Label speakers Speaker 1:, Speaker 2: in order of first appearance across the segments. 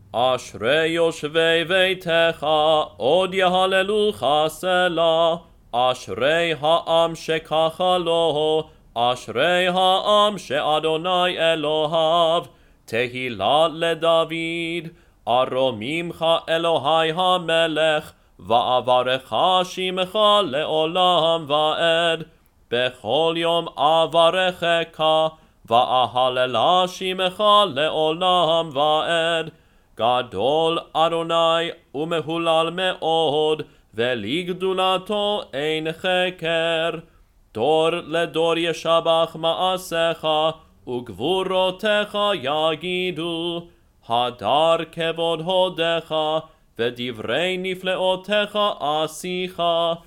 Speaker 1: אשרי יושבי ביתך, עוד יהללוך סלה. אשרי העם שככה לו, אשרי העם שאדוני אלוהיו. תהילה לדוד, ארומימך אלוהי המלך, ואברך שמך לעולם ועד. בכל יום אברכך, ואהללה שמך לעולם ועד. גדול אדוני ומהולל מאוד, ולגדולתו אין חקר. דור לדור ישבח מעשיך, וגבורותיך יגידו. הדר כבוד הודך, ודברי נפלאותיך עשיך.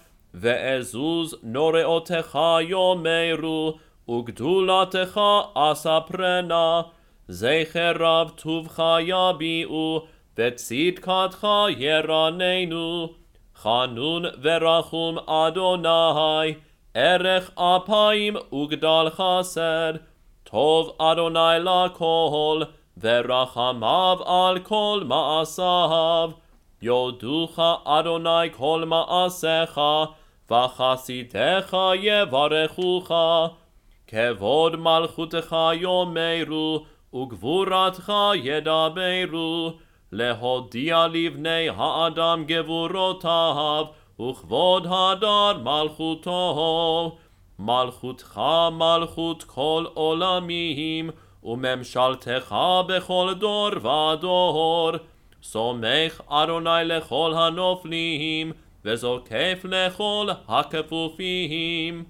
Speaker 1: ועזוז נוראותיך יאמרו, וגדולתך אספרנה. זכר רב טובך יביעו, וצדקתך ירננו. חנון ורחום אדוני, ערך אפיים וגדל חסד. טוב אדוני לכל, ורחמיו על כל מעשיו. יודוך אדוני כל מעשיך, וחסידיך יברכוך. כבוד מלכותך יאמרו, וגבורתך ידברו. להודיע לבני האדם גבורותיו, וכבוד הדר מלכותו. מלכותך מלכות כל עולמים, וממשלתך בכל דור ודור. סומך אדוני לכל הנופלים, וזוקף לכל הכפופים.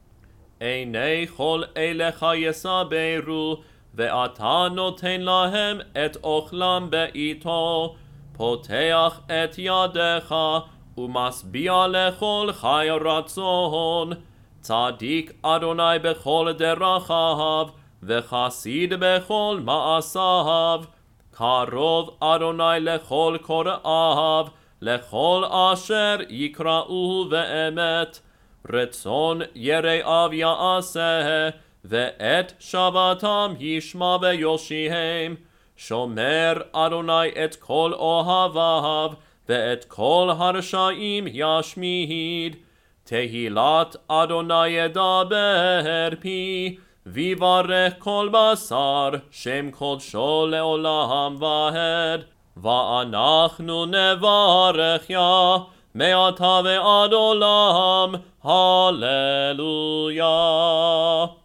Speaker 1: עיני כל אליך יסברו, ואתה נותן להם את אוכלם בעיתו. פותח את ידיך, ומשביע לכל חי רצון. צדיק אדוני בכל דרכיו, וחסיד בכל מעשיו. קרוב אדוני לכל קוראיו, לכל אשר יקראו באמת. רצון יראיו יעשה, ואת שבתם ישמע ויושיעם. שומר אדוני את כל אוהביו, ואת כל הרשעים ישמיד. תהילת אדוני ידבר פי, ויברך כל בשר, שם קודשו לעולם ועד. ואנחנו נברך יה, מעתה ועד עולם. הללויה.